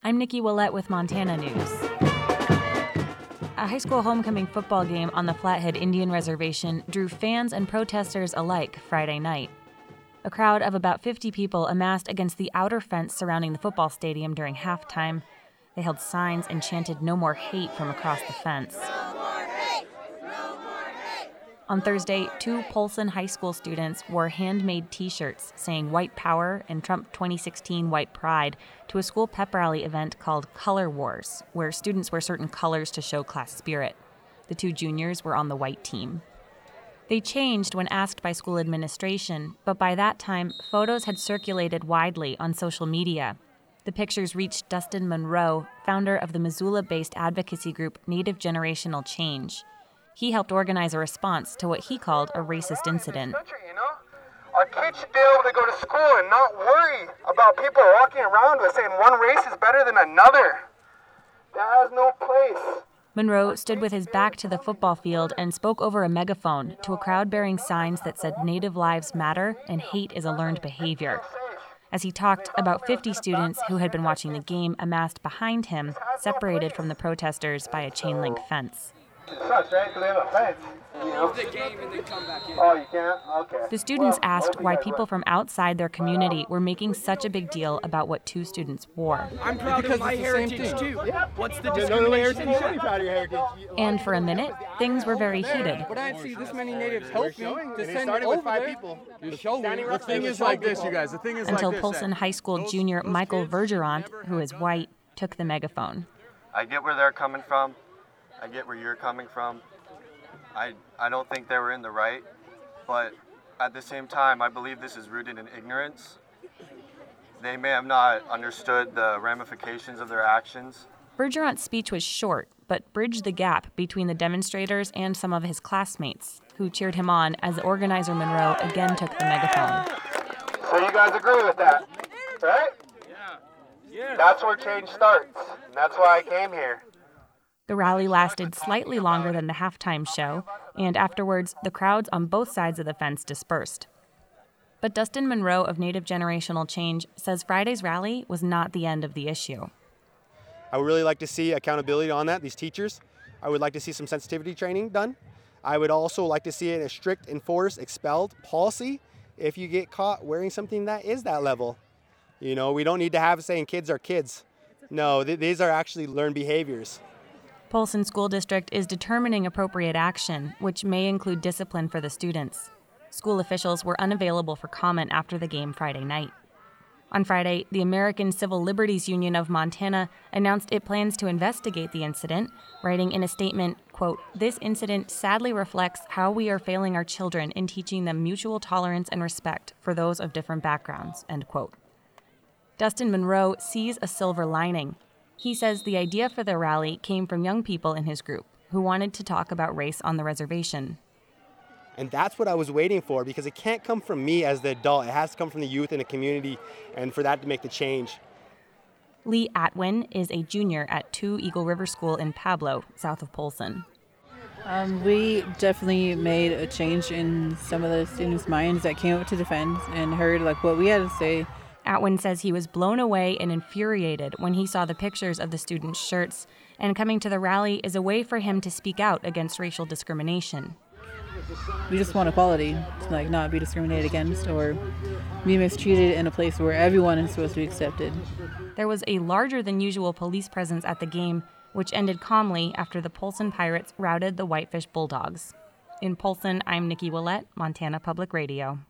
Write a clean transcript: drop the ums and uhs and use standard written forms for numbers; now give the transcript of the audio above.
I'm Nikki Willett with Montana News. A high school homecoming football game on the Flathead Indian Reservation drew fans and protesters alike Friday night. A crowd of about 50 people amassed against the outer fence surrounding the football stadium during halftime. They held signs and chanted "No more hate" from across the fence. No more hate! No more hate! On Thursday, 2 Polson High School students wore handmade T-shirts saying "White Power" and Trump 2016 White Pride to a school pep rally event called Color Wars, where students wear certain colors to show class spirit. The 2 juniors were on the white team. They changed when asked by school administration, but by that time, photos had circulated widely on social media. The pictures reached Dustin Monroe, founder of the Missoula-based advocacy group Native Generational Change. He helped organize a response to what he called a racist incident. Our kids should be able to go to school and not worry about people walking around with saying one race is better than another. That has no place. Monroe stood with his back to the football field and spoke over a megaphone to a crowd bearing signs that said "Native lives matter" and "hate is a learned behavior." As he talked, about 50 students who had been watching the game amassed behind him, separated from the protesters by a chain-link fence. It sucks, right? Because they have a fence. Leave the game and then come back in. Oh, you can't? Okay. The students asked why people from outside their community were making such a big deal about what 2 students wore. I'm proud of my heritage too. Yeah. What's the discrimination? And for a minute, things were very heated. But I see this many natives help me to send started over with 5 there. people. You show me. The thing is like this, you guys. The thing is like this. Until Polson High School junior Michael Vergerant, who is white, took the megaphone. I get where they're coming from. I get where you're coming from. I don't think they were in the right, but at the same time, I believe this is rooted in ignorance. They may have not understood the ramifications of their actions. Vergerant's speech was short, but bridged the gap between the demonstrators and some of his classmates, who cheered him on as organizer Monroe again took the megaphone. So you guys agree with that, right? Yeah. That's where change starts, and that's why I came here. The rally lasted slightly longer than the halftime show, and afterwards, the crowds on both sides of the fence dispersed. But Dustin Monroe of Native Generational Change says Friday's rally was not the end of the issue. I would really like to see accountability on that, these teachers. I would like to see some sensitivity training done. I would also like to see a strict enforced, expelled policy if you get caught wearing something that is that level. You know, we don't need to have saying kids are kids. No, these are actually learned behaviors. Polson School District is determining appropriate action, which may include discipline for the students. School officials were unavailable for comment after the game Friday night. On Friday, the American Civil Liberties Union of Montana announced it plans to investigate the incident, writing in a statement, quote, "This incident sadly reflects how we are failing our children in teaching them mutual tolerance and respect for those of different backgrounds," end quote. Dustin Monroe sees a silver lining. He says the idea for the rally came from young people in his group who wanted to talk about race on the reservation. And that's what I was waiting for, because it can't come from me as the adult. It has to come from the youth in the community, and for that to make the change. Lee Atwin is a junior at 2 Eagle River School in Pablo, south of Polson. We definitely made a change in some of the students' minds that came up to defend and heard what we had to say. Atwin says he was blown away and infuriated when he saw the pictures of the students' shirts, and coming to the rally is a way for him to speak out against racial discrimination. We just want equality, to not be discriminated against or be mistreated in a place where everyone is supposed to be accepted. There was a larger than usual police presence at the game, which ended calmly after the Polson Pirates routed the Whitefish Bulldogs. In Polson, I'm Nikki Willett, Montana Public Radio.